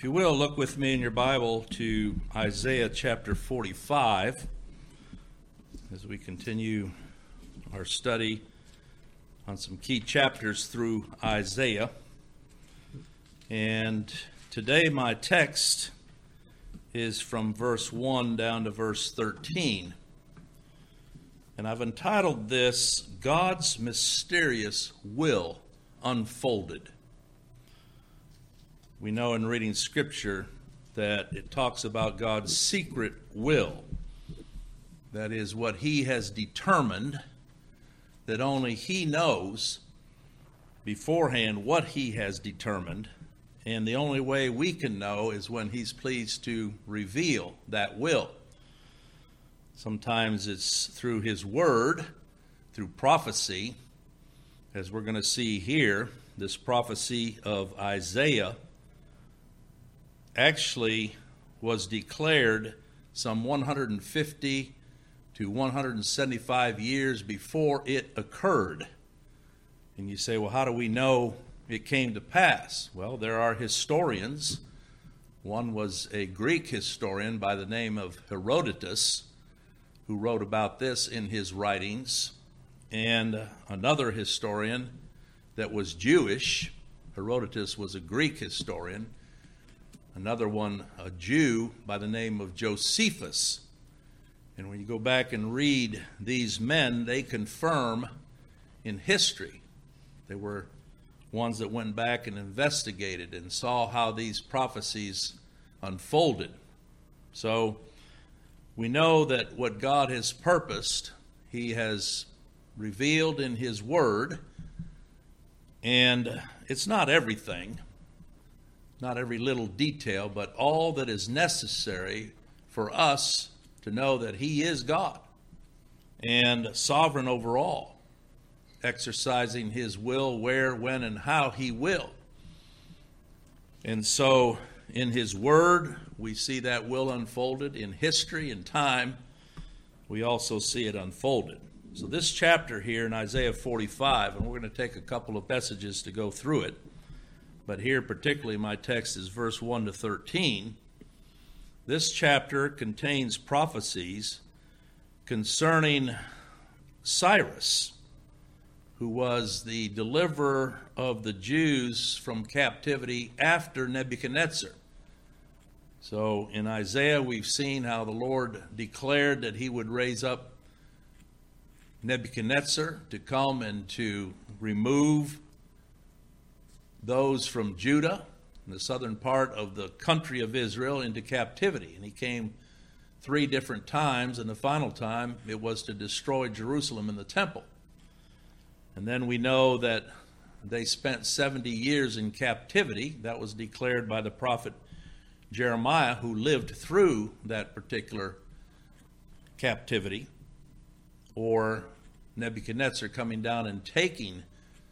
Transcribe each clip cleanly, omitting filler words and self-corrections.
If you will, look with me in your Bible to Isaiah chapter 45 as we continue our study on some key chapters through Isaiah. And today my text is from verse 1 down to verse 13. And I've entitled this, God's Mysterious Will Unfolded. We know in reading Scripture that it talks about God's secret will. That is what He has determined, that only He knows beforehand what He has determined. And the only way we can know is when He's pleased to reveal that will. Sometimes it's through His Word, through prophecy, as we're going to see here. This prophecy of Isaiah actually was declared some 150 to 175 years before it occurred. And you say, well, how do we know it came to pass? Well, there are historians. One was a Greek historian by the name of Herodotus, who wrote about this in his writings, and another historian that was Jewish. Herodotus was a Greek historian. Another one, a Jew by the name of Josephus. And when you go back and read these men, they confirm in history. They were ones that went back and investigated and saw how these prophecies unfolded. So we know that what God has purposed, He has revealed in His Word. And it's not everything. Not every little detail, but all that is necessary for us to know that He is God and sovereign over all, exercising His will where, when, and how He will. And so in His Word, we see that will unfolded. In history and time, we also see it unfolded. So this chapter here in Isaiah 45, and we're going to take a couple of messages to go through it, but here particularly my text is verse 1 to 13. This chapter contains prophecies concerning Cyrus, who was the deliverer of the Jews from captivity after Nebuchadnezzar. So in Isaiah we've seen how the Lord declared that He would raise up Nebuchadnezzar to come and to remove those from Judah, in the southern part of the country of Israel, into captivity. And He came 3 different times, and the final time it was to destroy Jerusalem and the temple. And then we know that they spent 70 years in captivity. That was declared by the prophet Jeremiah, who lived through that particular captivity, or Nebuchadnezzar coming down and taking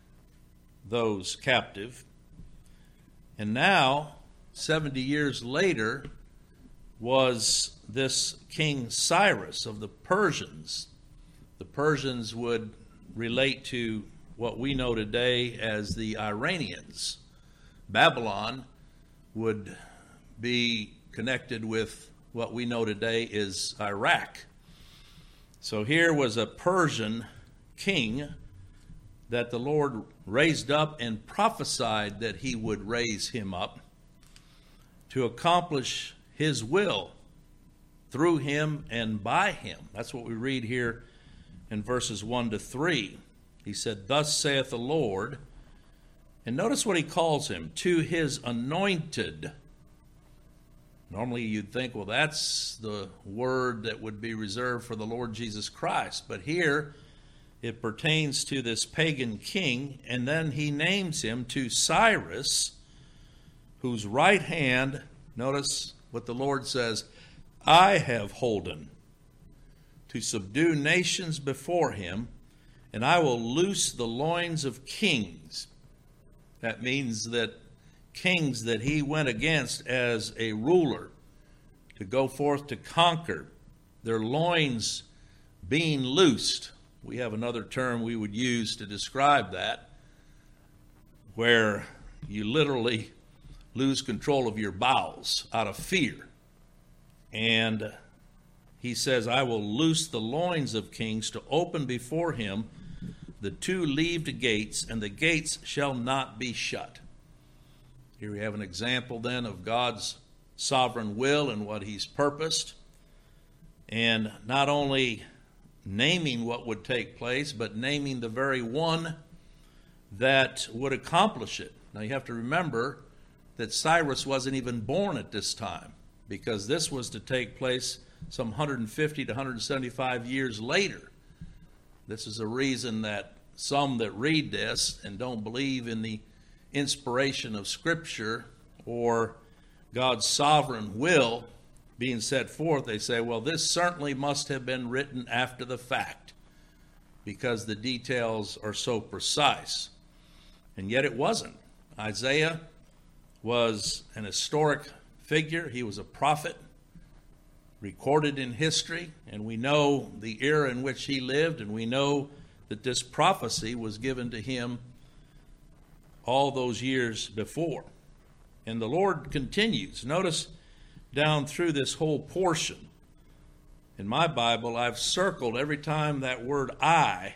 those captive. And now, 70 years later, was this King Cyrus of the Persians. The Persians would relate to what we know today as the Iranians. Babylon would be connected with what we know today is Iraq. So here was a Persian king that the Lord raised up and prophesied that He would raise him up to accomplish His will through him and by him. That's what we read here in verses 1 to 3. He said, "Thus saith the Lord," and notice what He calls him, "to His anointed." Normally you'd think, well, that's the word that would be reserved for the Lord Jesus Christ. But here it pertains to this pagan king, and then He names him to Cyrus, whose right hand, notice what the Lord says, "I have holden to subdue nations before him, and I will loose the loins of kings." That means that kings that he went against as a ruler to go forth to conquer, their loins being loosed. We have another term we would use to describe that, where you literally lose control of your bowels out of fear. And he says, I will loose the loins of kings to open before him the two leaved gates, and the gates shall not be shut. Here we have an example then of God's sovereign will and what he's purposed, and not only naming what would take place, but naming the very one that would accomplish it. Now you have to remember that Cyrus wasn't even born at this time, because this was to take place some 150 to 175 years later. This is a reason that some that read this and don't believe in the inspiration of Scripture or God's sovereign will being set forth, they say, well, this certainly must have been written after the fact because the details are so precise. And yet it wasn't. Isaiah was an historic figure. He was a prophet recorded in history, and we know the era in which he lived, and we know that this prophecy was given to him all those years before. And the Lord continues. Notice down through this whole portion. In my Bible, I've circled every time that word I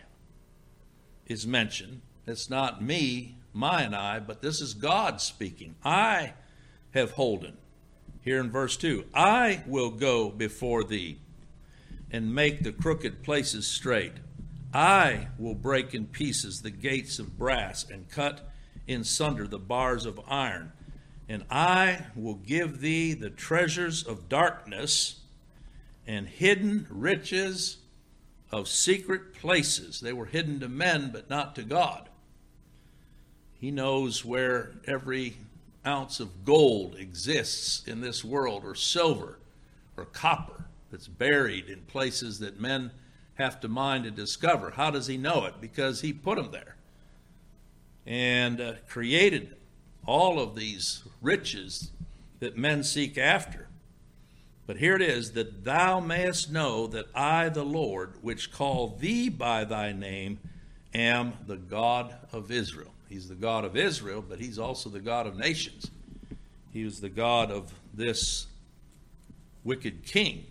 is mentioned. It's not me, mine I, but this is God speaking. I have holden. Here in verse 2, I will go before thee and make the crooked places straight. I will break in pieces the gates of brass and cut in sunder the bars of iron. And I will give thee the treasures of darkness and hidden riches of secret places. They were hidden to men, but not to God. He knows where every ounce of gold exists in this world, or silver, or copper, that's buried in places that men have to mine to discover. How does he know it? Because he put them there and created all of these riches that men seek after. But here it is, that thou mayest know that I, the Lord, which call thee by thy name, am the God of Israel. He's the God of Israel, but he's also the God of nations. He was the God of this wicked king.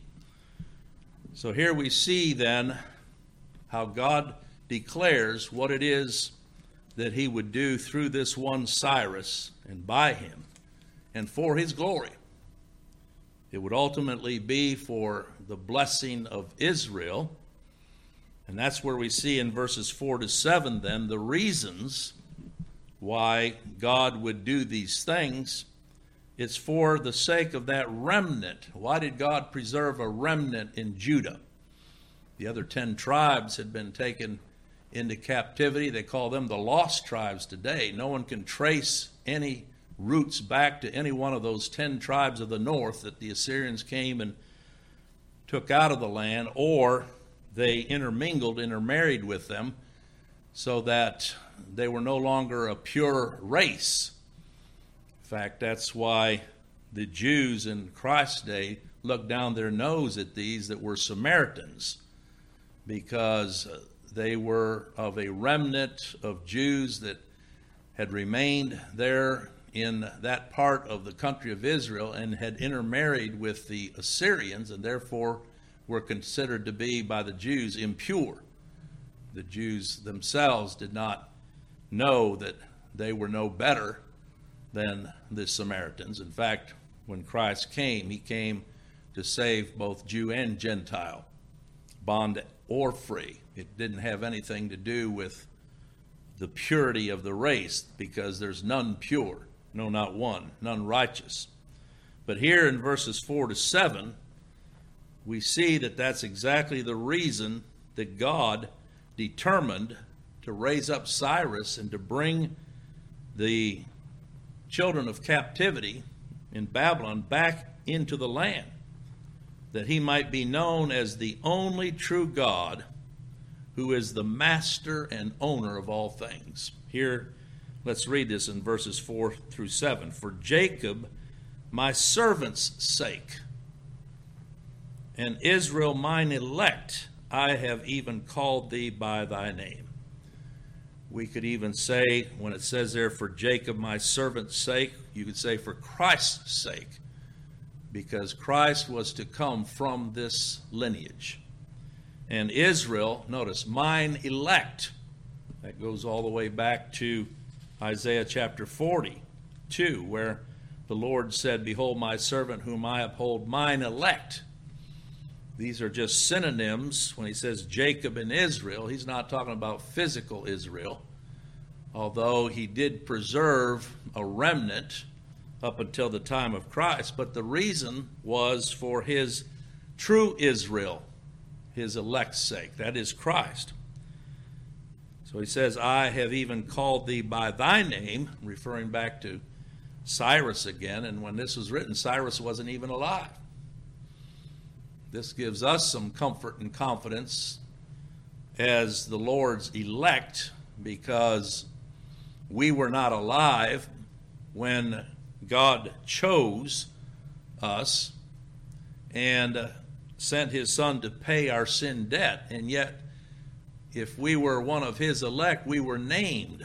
So here we see then how God declares what it is that he would do through this one Cyrus and by him and for his glory. It would ultimately be for the blessing of Israel. And that's where we see in verses 4 to 7 then the reasons why God would do these things. It's for the sake of that remnant. Why did God preserve a remnant in Judah? The other 10 tribes had been taken into captivity. They call them the lost tribes today. No one can trace any roots back to any one of those 10 tribes of the north that the Assyrians came and took out of the land, or they intermarried with them, so that they were no longer a pure race. In fact, that's why the Jews in Christ's day looked down their nose at these that were Samaritans, because they were of a remnant of Jews that had remained there in that part of the country of Israel and had intermarried with the Assyrians, and therefore were considered to be by the Jews impure. The Jews themselves did not know that they were no better than the Samaritans. In fact, when Christ came, he came to save both Jew and Gentile, bond or free. It didn't have anything to do with the purity of the race, because there's none pure, no, not one, none righteous. But here in verses 4 to 7, we see that that's exactly the reason that God determined to raise up Cyrus and to bring the children of captivity in Babylon back into the land, that he might be known as the only true God, who is the master and owner of all things. Here, let's read this in verses 4 through 7. For Jacob, my servant's sake, and Israel, mine elect, I have even called thee by thy name. We could even say, when it says there, for Jacob my servant's sake, you could say for Christ's sake, because Christ was to come from this lineage. And Israel, notice, mine elect. That goes all the way back to Isaiah chapter 42, where the Lord said, behold my servant whom I uphold, mine elect. These are just synonyms. When he says Jacob and Israel, he's not talking about physical Israel, although he did preserve a remnant up until the time of Christ. But the reason was for his true Israel, his elect's sake. That is Christ. So he says, I have even called thee by thy name, referring back to Cyrus again. And when this was written, Cyrus wasn't even alive. This gives us some comfort and confidence as the Lord's elect, because we were not alive when God chose us and sent his Son to pay our sin debt. And yet, if we were one of his elect, we were named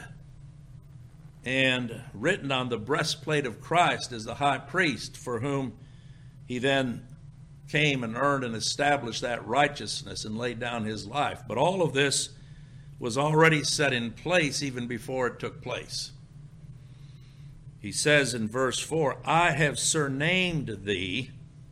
and written on the breastplate of Christ as the high priest, for whom he then came and earned and established that righteousness and laid down his life. But all of this was already set in place even before it took place. He says in verse 4, I have surnamed thee,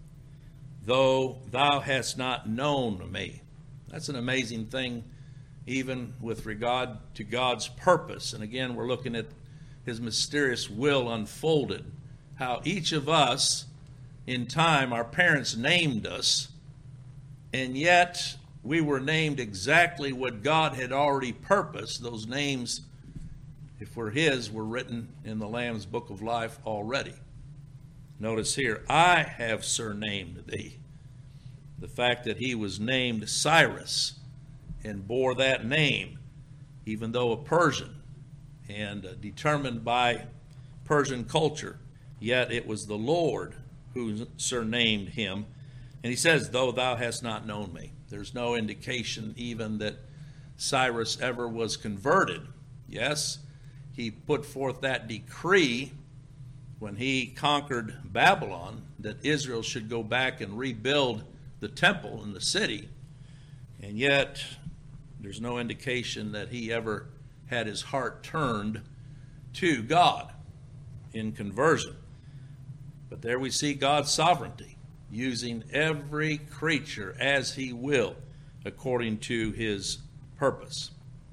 though thou hast not known me. That's an amazing thing, even with regard to God's purpose. And again, we're looking at his mysterious will unfolded, how each of us in time, our parents named us, and yet we were named exactly what God had already purposed. Those names, if we're his, were written in the Lamb's book of life already. Notice here, I have surnamed thee. The fact that he was named Cyrus and bore that name, even though a Persian and determined by Persian culture, yet it was the Lord who surnamed him. And he says, though thou hast not known me. There's no indication even that Cyrus ever was converted. Yes, he put forth that decree when he conquered Babylon that Israel should go back and rebuild the temple and the city. And yet, there's no indication that he ever had his heart turned to God in conversion. But there we see God's sovereignty, using every creature as he will, according to his purpose.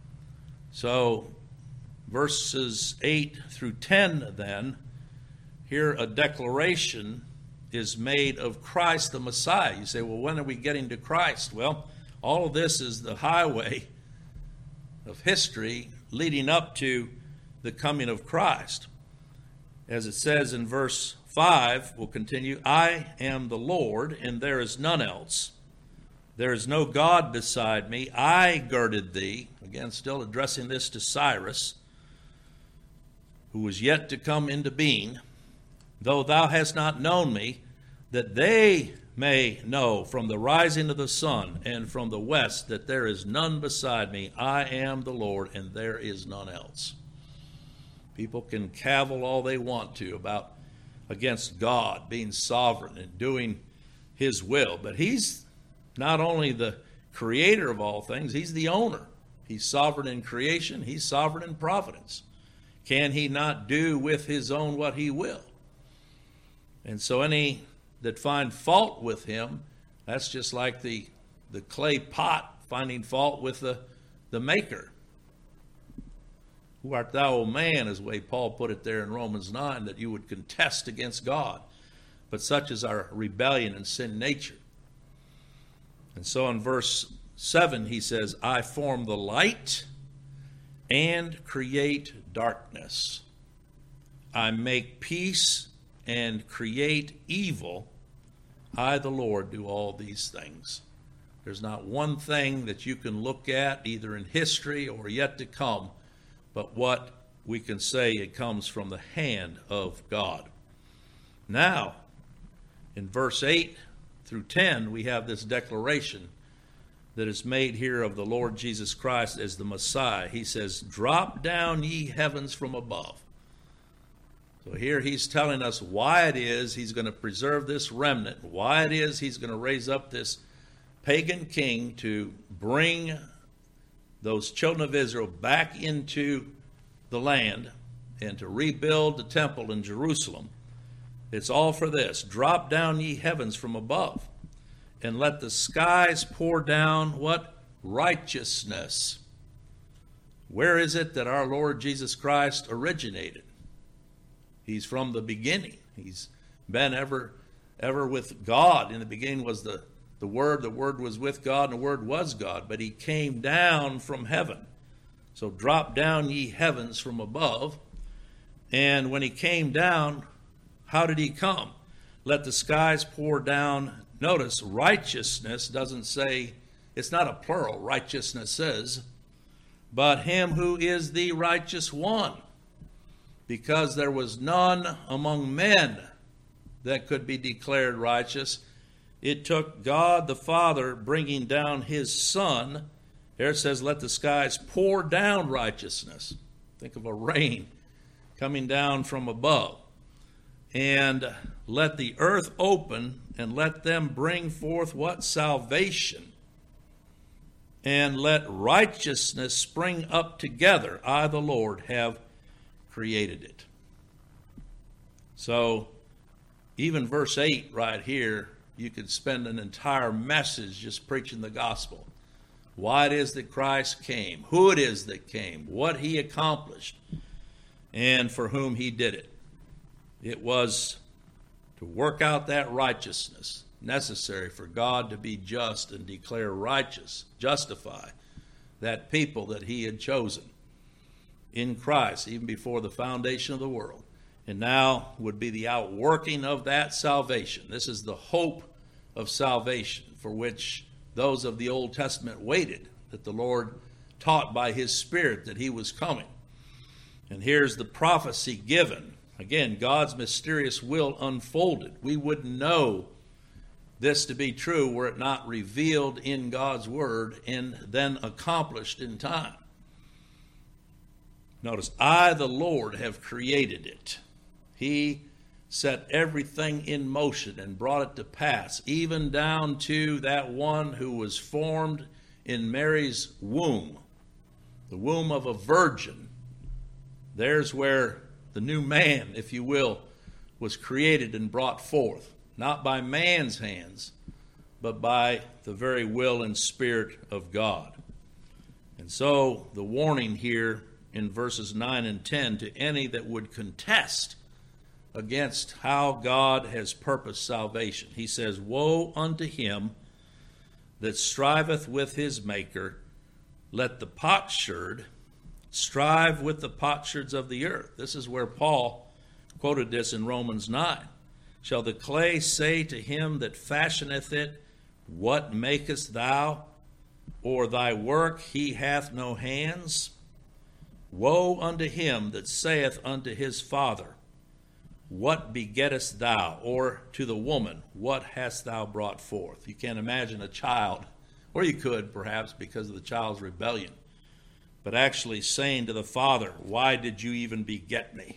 So, verses 8 through 10 then, here a declaration is made of Christ the Messiah. You say, well, when are we getting to Christ? Well, all of this is the highway of history leading up to the coming of Christ. As it says in verse 5, we'll continue, I am the Lord, and there is none else. There is no God beside me. I girded thee. Again, still addressing this to Cyrus, who was yet to come into being. Though thou hast not known me, that they may know from the rising of the sun and from the west that there is none beside me. I am the Lord, and there is none else. People can cavil all they want to about against God being sovereign and doing his will, but he's not only the creator of all things, he's the owner. He's sovereign in creation, he's sovereign in providence. Can he not do with his own what he will? And so any that find fault with him, that's just like the clay pot finding fault with the maker. Who art thou, O man, is the way Paul put it there in Romans 9, that you would contest against God. But such is our rebellion and sin nature. And so in verse 7 he says, I form the light and create darkness. I make peace and create evil. I, the Lord, do all these things. There's not one thing that you can look at, either in history or yet to come, but what we can say it comes from the hand of God. Now, in verse 8 through 10, we have this declaration that is made here of the Lord Jesus Christ as the Messiah. He says, drop down ye heavens from above. So here he's telling us why it is he's going to preserve this remnant, why it is he's going to raise up this pagan king to bring those children of Israel back into the land and to rebuild the temple in Jerusalem. It's all for this. Drop down ye heavens from above, and let the skies pour down what? Righteousness. Where is it that our Lord Jesus Christ originated? He's from the beginning. He's been ever with God. In the beginning was the Word was with God, and the Word was God, but he came down from heaven. So drop down ye heavens from above. And when he came down, how did he come? Let the skies pour down. Notice, righteousness doesn't say, it's not a plural, righteousness says, but him who is the righteous one. Because there was none among men that could be declared righteous. It took God the Father bringing down his Son. There it says, let the skies pour down righteousness. Think of a rain coming down from above. And let the earth open, and let them bring forth what? Salvation. And let righteousness spring up together. I, the Lord, have created it. So, even verse 8 right here, you could spend an entire message just preaching the gospel. Why it is that Christ came, who it is that came, what he accomplished, and for whom he did it. It was to work out that righteousness necessary for God to be just and declare righteous, justify that people that he had chosen in Christ even before the foundation of the world. And now would be the outworking of that salvation. This is the hope of salvation for which those of the Old Testament waited, that the Lord taught by his Spirit that he was coming. And here's the prophecy given. Again, God's mysterious will unfolded. We wouldn't know this to be true were it not revealed in God's Word and then accomplished in time. Notice, I, the Lord, have created it. He set everything in motion and brought it to pass, even down to that one who was formed in Mary's womb, the womb of a virgin. There's where the new man, if you will, was created and brought forth, not by man's hands, but by the very will and Spirit of God. And so the warning here in verses 9 and 10 to any that would contest against how God has purposed salvation. He says, woe unto him that striveth with his maker. Let the potsherd strive with the potsherds of the earth. This is where Paul quoted this in Romans 9. Shall the clay say to him that fashioneth it, what makest thou? Or thy work, he hath no hands? Woe unto him that saith unto his father, what begettest thou? Or to the woman, what hast thou brought forth? You can't imagine a child, or you could perhaps because of the child's rebellion, but actually saying to the father, why did you even beget me?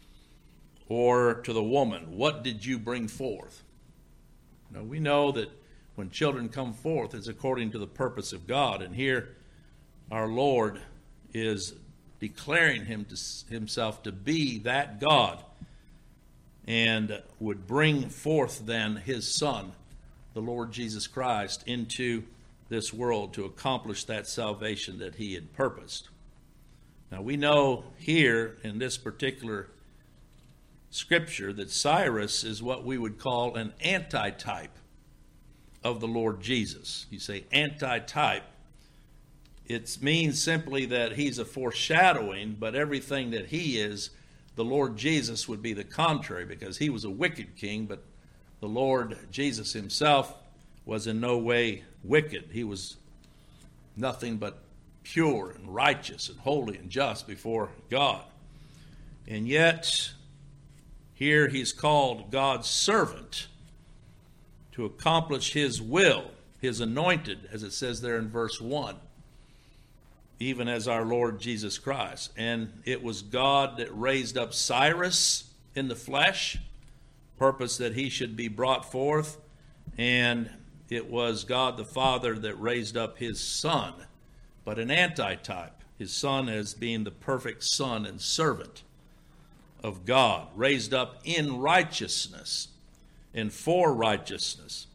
Or to the woman, what did you bring forth? Now we know that when children come forth, it's according to the purpose of God. And here our Lord is declaring himself to be that God, and would bring forth then his Son, the Lord Jesus Christ, into this world to accomplish that salvation that he had purposed. Now we know here in this particular scripture that Cyrus is what we would call an antitype of the Lord Jesus. You say antitype, it means simply that he's a foreshadowing, but everything that he is, the Lord Jesus would be the contrary, because he was a wicked king, but the Lord Jesus himself was in no way wicked. He was nothing but pure and righteous and holy and just before God. And yet, here he's called God's servant to accomplish his will his anointed, as it says there in verse 1, even as our Lord Jesus Christ. And it was God that raised up Cyrus in the flesh, purpose that he should be brought forth, and it was God the Father that raised up his Son, but an antitype, his Son as being the perfect Son and servant of God, raised up in righteousness and for righteousness.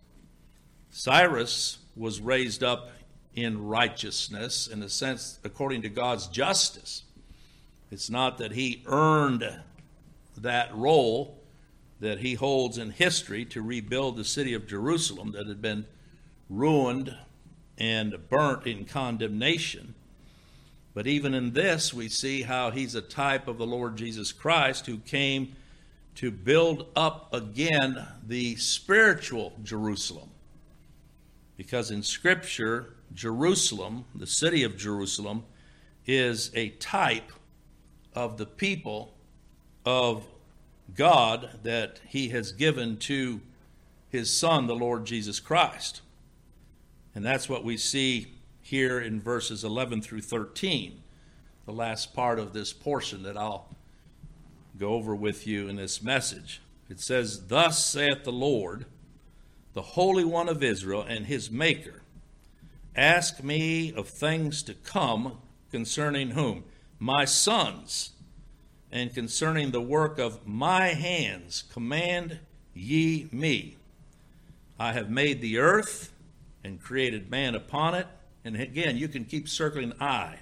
Cyrus was raised up in righteousness, in a sense, according to God's justice. It's not that he earned that role that he holds in history to rebuild the city of Jerusalem that had been ruined and burnt in condemnation. But even in this, we see how he's a type of the Lord Jesus Christ, who came to build up again the spiritual Jerusalem. Because in Scripture, Jerusalem, the city of Jerusalem, is a type of the people of God that he has given to his Son, the Lord Jesus Christ. And that's what we see here in verses 11 through 13, the last part of this portion that I'll go over with you in this message. It says, "Thus saith the Lord, the Holy One of Israel and his Maker, ask me of things to come concerning whom? My sons, and concerning the work of my hands, command ye me. I have made the earth and created man upon it." And again, you can keep circling I.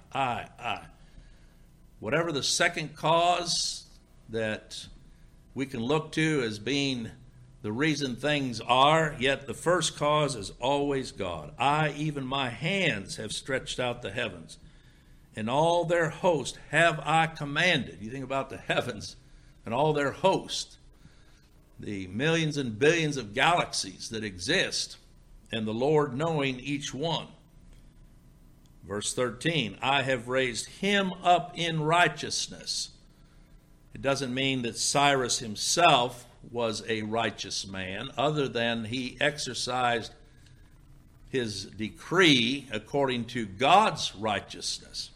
Whatever the second cause that we can look to as being the reason things are, yet the first cause is always God. I, even my hands, have stretched out the heavens, and all their host have I commanded. You think about the heavens and all their host, the millions and billions of galaxies that exist, and the Lord knowing each one. Verse 13, I have raised him up in righteousness. It doesn't mean that Cyrus himself was a righteous man, other than he exercised his decree according to God's righteousness.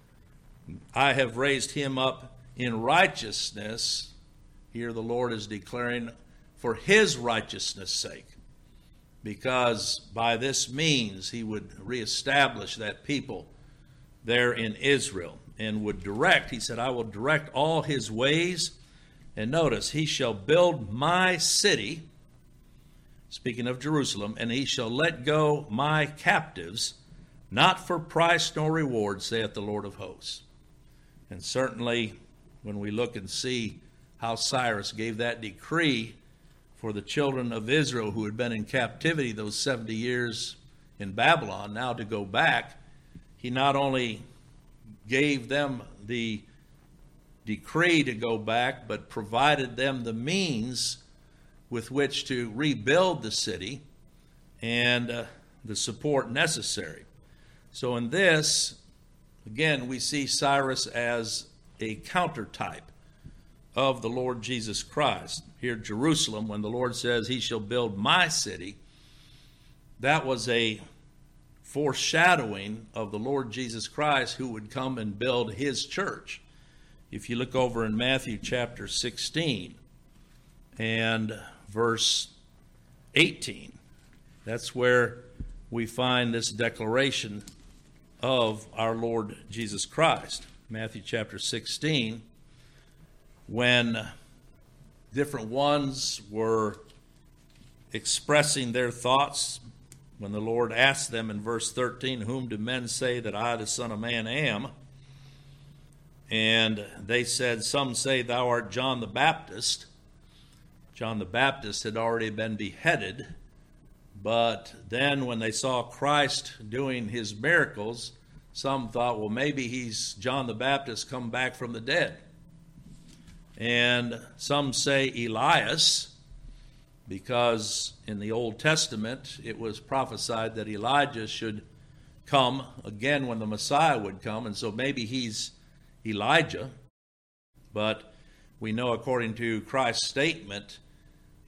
I have raised him up in righteousness. Here the Lord is declaring for his righteousness' sake, because by this means he would reestablish that people there in Israel and would direct, he said, I will direct all his ways. And notice, he shall build my city, speaking of Jerusalem, and he shall let go my captives, not for price nor reward, saith the Lord of hosts. And certainly, when we look and see how Cyrus gave that decree for the children of Israel who had been in captivity those 70 years in Babylon, now to go back, he not only gave them the decree to go back, but provided them the means with which to rebuild the city and the support necessary. So in this, again, we see Cyrus as a countertype of the Lord Jesus Christ. Here, Jerusalem, when the Lord says he shall build my city, that was a foreshadowing of the Lord Jesus Christ who would come and build his church. If you look over in Matthew chapter 16 and verse 18, that's where we find this declaration of our Lord Jesus Christ. Matthew chapter 16, when different ones were expressing their thoughts, when the Lord asked them in verse 13, whom do men say that I, the Son of Man, am? And they said, some say thou art John the Baptist. John the Baptist had already been beheaded, but then when they saw Christ doing his miracles, some thought, well, maybe he's John the Baptist come back from the dead. And some say Elias, because in the Old Testament it was prophesied that Elijah should come again when the Messiah would come, and so maybe he's Elijah. But we know according to Christ's statement,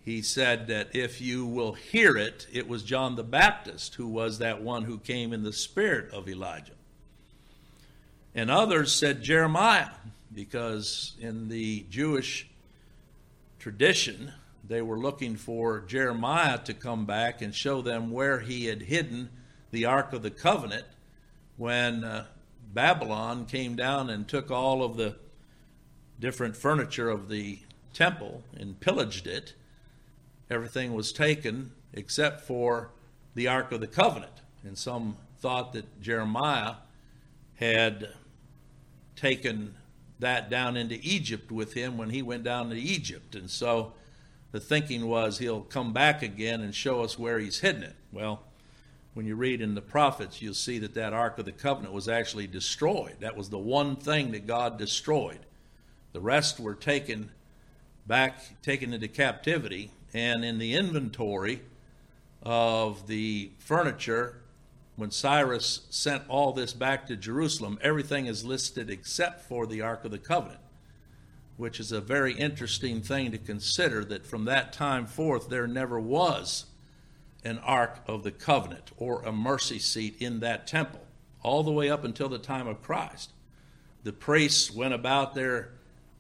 he said that if you will hear it, it was John the Baptist who was that one who came in the spirit of Elijah. And others said Jeremiah, because in the Jewish tradition, they were looking for Jeremiah to come back and show them where he had hidden the Ark of the Covenant when Babylon came down and took all of the different furniture of the temple and pillaged it. Everything was taken except for the Ark of the Covenant. And some thought that Jeremiah had taken that down into Egypt with him when he went down to Egypt. And so the thinking was he'll come back again and show us where he's hidden it. Well, when you read in the prophets, you'll see that that Ark of the Covenant was actually destroyed. That was the one thing that God destroyed. The rest were taken into captivity, and in the inventory of the furniture, when Cyrus sent all this back to Jerusalem, everything is listed except for the Ark of the Covenant, which is a very interesting thing to consider, that from that time forth there never was an Ark of the Covenant or a mercy seat in that temple, all the way up until the time of Christ. The priests went about their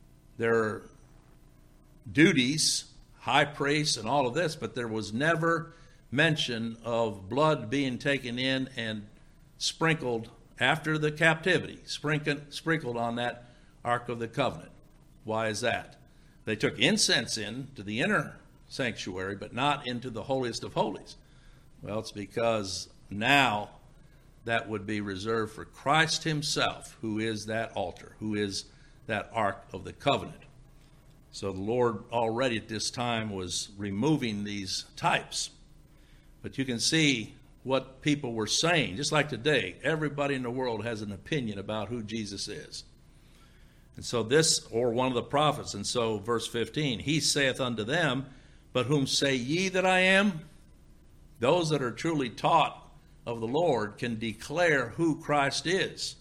duties, high priests and all of this, but there was never mention of blood being taken in and sprinkled after the captivity, sprinkled on that Ark of the Covenant. Why is that? They took incense in to the inner sanctuary, but not into the holiest of holies. Well, it's because now that would be reserved for Christ himself, who is that altar, who is that Ark of the Covenant. So the Lord already at this time was removing these types. But you can see what people were saying. Just like today, everybody in the world has an opinion about who Jesus is. And so this, or one of the prophets, and so verse 15, he saith unto them, but whom say ye that I am? Those that are truly taught of the Lord can declare who Christ is.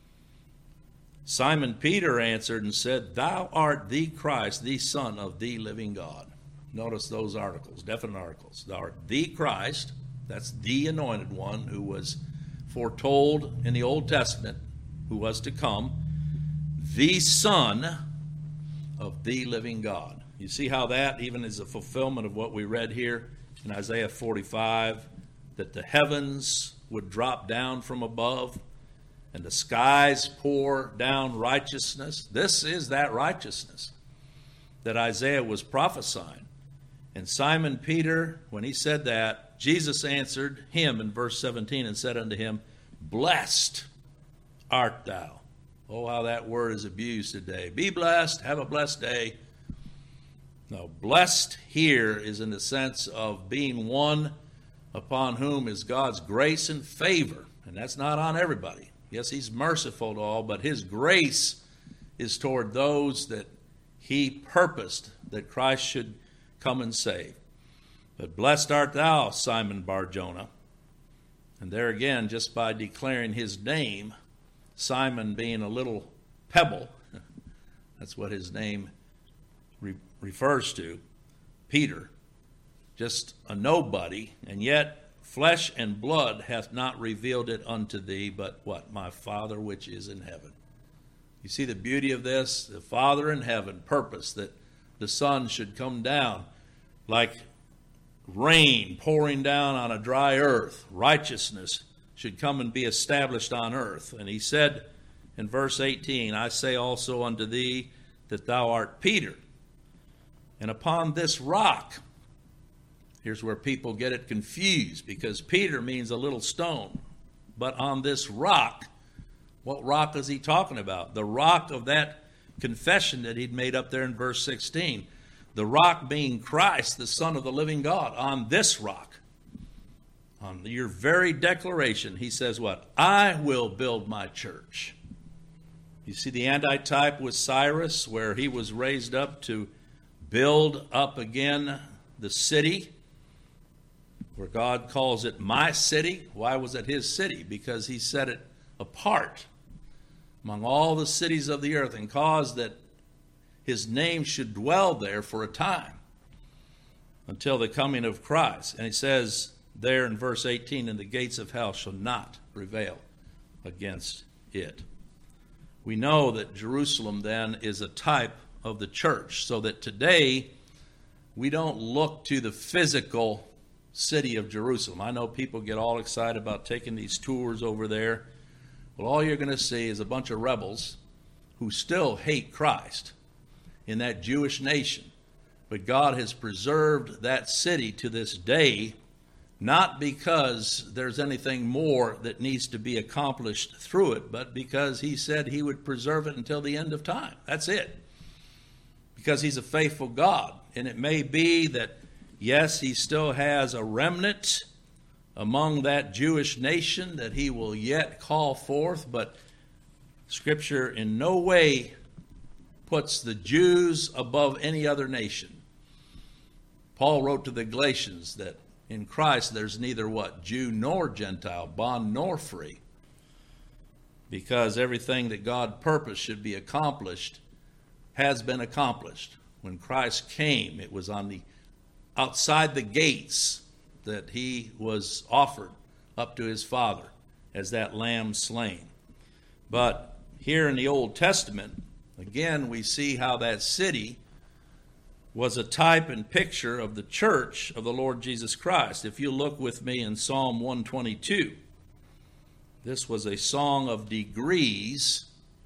Simon Peter answered and said, Thou art the Christ, the Son of the living God. Notice those articles, definite articles. Thou art the Christ, that's the anointed one who was foretold in the Old Testament, who was to come, the Son of the living God. You see how that even is a fulfillment of what we read here in Isaiah 45, that the heavens would drop down from above and the skies pour down righteousness. This is that righteousness that Isaiah was prophesying. And Simon Peter, when he said that, Jesus answered him in verse 17 and said unto him, Blessed art thou. Oh, how that word is abused today. Be blessed, have a blessed day. No, blessed here is in the sense of being one upon whom is God's grace and favor. And that's not on everybody. Yes, he's merciful to all, but his grace is toward those that he purposed that Christ should come and save. But blessed art thou, Simon Bar-Jonah. And there again, just by declaring his name, Simon being a little pebble, that's what his name refers to, Peter, just a nobody, and yet flesh and blood hath not revealed it unto thee, but what? My Father which is in heaven. You see the beauty of this? The Father in heaven purposed that the Son should come down like rain pouring down on a dry earth. Righteousness should come and be established on earth. And he said in verse 18, I say also unto thee that thou art Peter, and upon this rock, here's where people get it confused, because Peter means a little stone. But on this rock, what rock is he talking about? The rock of that confession that he'd made up there in verse 16. The rock being Christ, the Son of the living God. On this rock, on your very declaration, he says what? I will build my church. You see the antitype with Cyrus, where he was raised up to build up again the city, where God calls it my city. Why was it his city? Because he set it apart among all the cities of the earth and caused that his name should dwell there for a time. until the coming of Christ. And he says there in verse 18, and the gates of hell shall not prevail against it. We know that Jerusalem then is a type of the church, so that today we don't look to the physical city of Jerusalem. I know people get all excited about taking these tours over there. Well, all you're going to see is a bunch of rebels who still hate Christ in that Jewish nation. But God has preserved that city to this day, not because there's anything more that needs to be accomplished through it, but because he said he would preserve it until the end of time. That's it. Because he's a faithful God. And it may be that, yes, he still has a remnant among that Jewish nation that he will yet call forth, but Scripture in no way puts the Jews above any other nation. Paul wrote to the Galatians that in Christ there's neither what? Jew nor Gentile, bond nor free. Because everything that God purposed should be accomplished has been accomplished. When Christ came, it was on the outside the gates that he was offered up to his Father as that lamb slain. But here in the Old Testament, again, we see how that city was a type and picture of the church of the Lord Jesus Christ. If you look with me in Psalm 122, this was a song of degrees,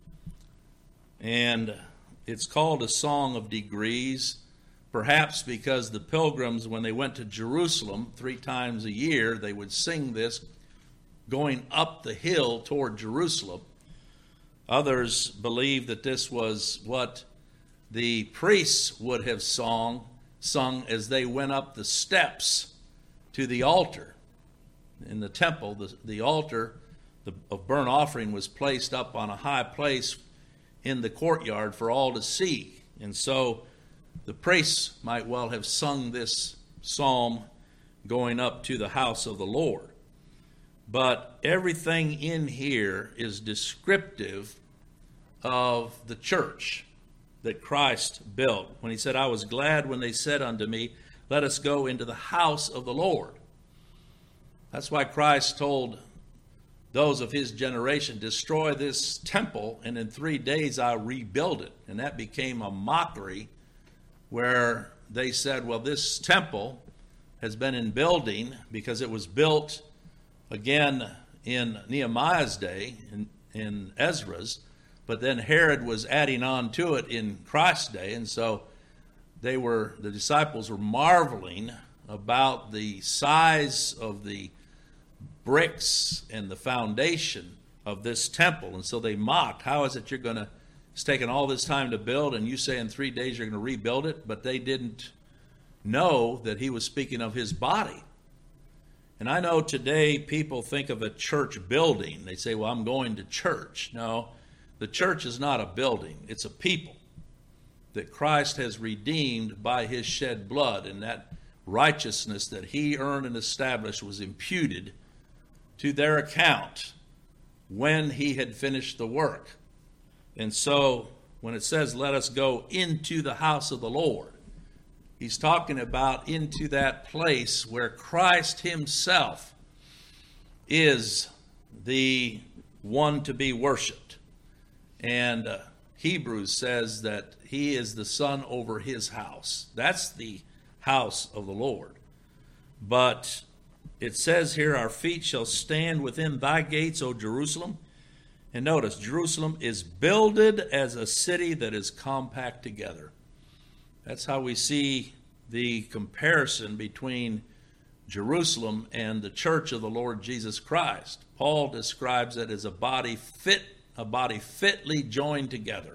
and it's called a song of degrees, perhaps because the pilgrims, when they went to Jerusalem 3 times a year, they would sing this going up the hill toward Jerusalem. Others believe that this was what the priests would have sung as they went up the steps to the altar. In the temple, the altar of burnt offering was placed up on a high place in the courtyard for all to see. And so the priests might well have sung this psalm going up to the house of the Lord. But everything in here is descriptive of the church that Christ built. When he said, I was glad when they said unto me, let us go into the house of the Lord. That's why Christ told those of his generation, destroy this temple, and in 3 days I'll rebuild it. And that became a mockery where they said, well, this temple has been in building because it was built again in Nehemiah's day, in Ezra's, but then Herod was adding on to it in Christ's day. And so the disciples were marveling about the size of the bricks and the foundation of this temple. And so they mocked, how is it it's taken all this time to build, and you say in 3 days you're going to rebuild it? But they didn't know that he was speaking of his body. And I know today people think of a church building. They say, well, I'm going to church. No, the church is not a building. It's a people that Christ has redeemed by his shed blood, and that righteousness that he earned and established was imputed to their account when he had finished the work. And so when it says, let us go into the house of the Lord, he's talking about into that place where Christ himself is the one to be worshiped. And Hebrews says that he is the son over his house. That's the house of the Lord. But it says here, our feet shall stand within thy gates, O Jerusalem. And notice, Jerusalem is builded as a city that is compact together. That's how we see the comparison between Jerusalem and the church of the Lord Jesus Christ. Paul describes it as a body fitly joined together.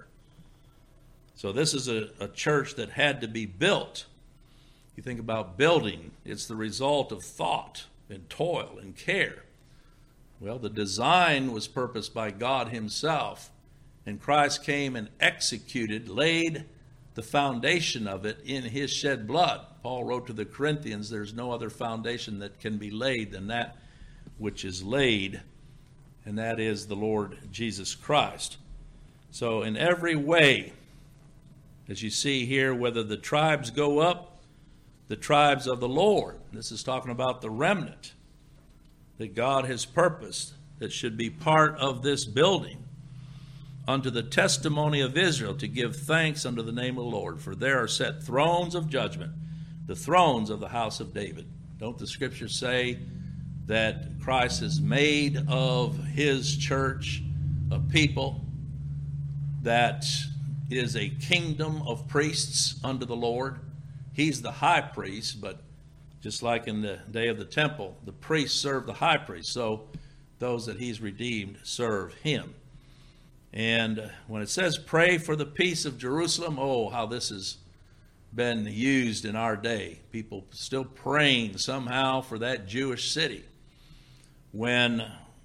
So this is a church that had to be built. You think about building, it's the result of thought and toil and care. Well, the design was purposed by God himself, and Christ came and laid the foundation of it in his shed blood. Paul wrote to the Corinthians, there's no other foundation that can be laid than that which is laid, and that is the Lord Jesus Christ. So in every way, as you see here, whether the tribes go up the tribes of the Lord. This is talking about the remnant that God has purposed that should be part of this building, unto the testimony of Israel, to give thanks unto the name of the Lord. For there are set thrones of judgment, the thrones of the house of David. Don't the scriptures say that Christ has made of his church a people that is a kingdom of priests unto the Lord? He's the high priest, but just like in the day of the temple, the priests serve the high priest. So those that he's redeemed serve him. And when it says pray for the peace of Jerusalem, oh, how this has been used in our day. People still praying somehow for that Jewish city. When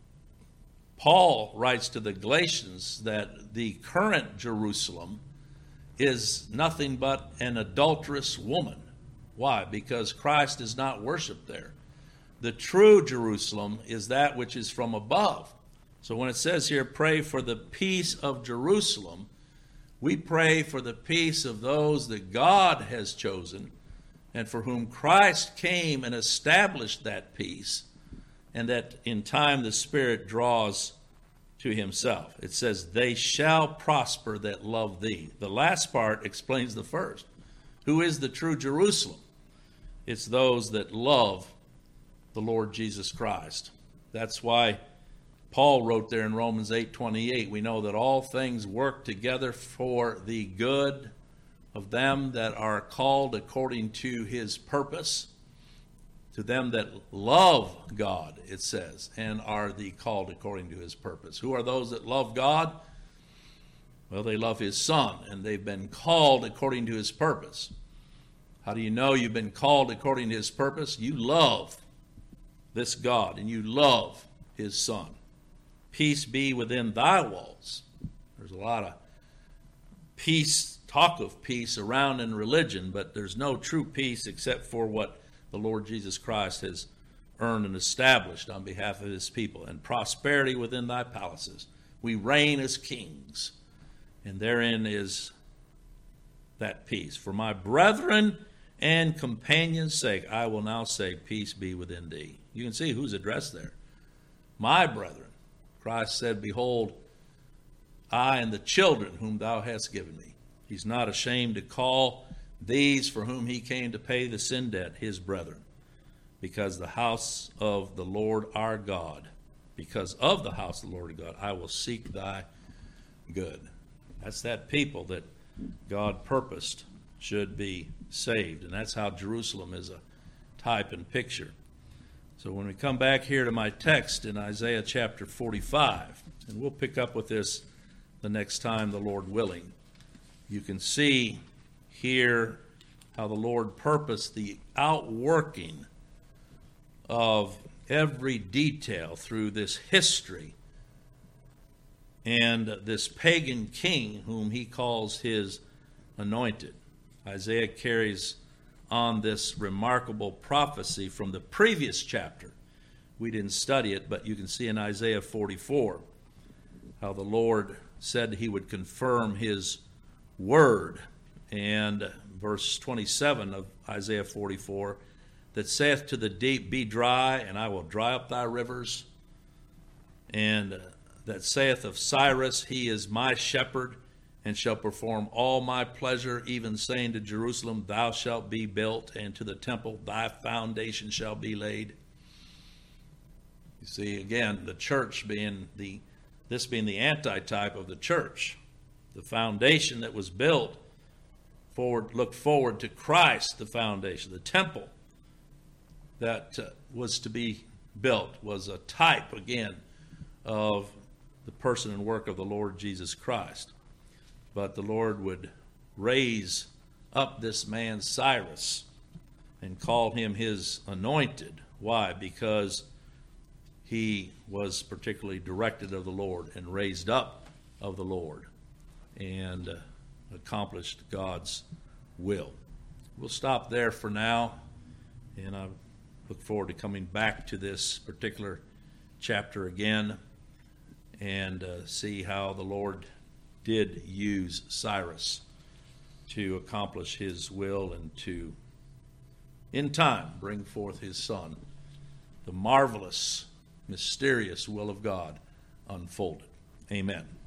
Paul writes to the Galatians that the current Jerusalem is nothing but an adulterous woman. Why? Because Christ is not worshiped there. The true Jerusalem is that which is from above. So when it says here, pray for the peace of Jerusalem, we pray for the peace of those that God has chosen and for whom Christ came and established that peace, and that in time the Spirit draws to himself. It says, they shall prosper that love thee. The last part explains the first. Who is the true Jerusalem? It's those that love the Lord Jesus Christ. That's why Paul wrote there in Romans 8:28, we know that all things work together for the good of them that are called according to his purpose, to them that love God, it says, and are the called according to his purpose. Who are those that love God? Well, they love his Son, and they've been called according to his purpose. How do you know you've been called according to his purpose? You love this God, and you love his Son. Peace be within thy walls. There's a lot of peace, talk of peace around in religion, but there's no true peace except for what the Lord Jesus Christ has earned and established on behalf of his people. And prosperity within thy palaces. We reign as kings, and therein is that peace. For my brethren and companions' sake, I will now say, peace be within thee. You can see who's addressed there. My brethren. Christ said, behold, I and the children whom thou hast given me. He's not ashamed to call these for whom he came to pay the sin debt his brethren, because the house of the Lord our God, because of the house of the Lord our God, I will seek thy good. That's that people that God purposed should be saved. And that's how Jerusalem is a type and picture. So when we come back here to my text in Isaiah chapter 45, and we'll pick up with this the next time, the Lord willing, you can see here how the Lord purposed the outworking of every detail through this history and this pagan king whom he calls his anointed. Isaiah carries on this remarkable prophecy from the previous chapter. We didn't study it, but you can see in Isaiah 44 how the Lord said he would confirm his word. And verse 27 of Isaiah 44, that saith to the deep, be dry, and I will dry up thy rivers. And that saith of Cyrus, he is my shepherd, and shall perform all my pleasure, even saying to Jerusalem, thou shalt be built, and to the temple, thy foundation shall be laid. You see, again, the church being this being the antitype of the church. The foundation that was built looked forward to Christ, the foundation. The temple that was to be built was a type, again, of the person and work of the Lord Jesus Christ. But the Lord would raise up this man Cyrus and call him his anointed. Why? Because he was particularly directed of the Lord and raised up of the Lord and accomplished God's will. We'll stop there for now, and I look forward to coming back to this particular chapter again and see how the Lord did use Cyrus to accomplish his will and to in time bring forth his Son. The marvelous, mysterious will of God unfolded. Amen.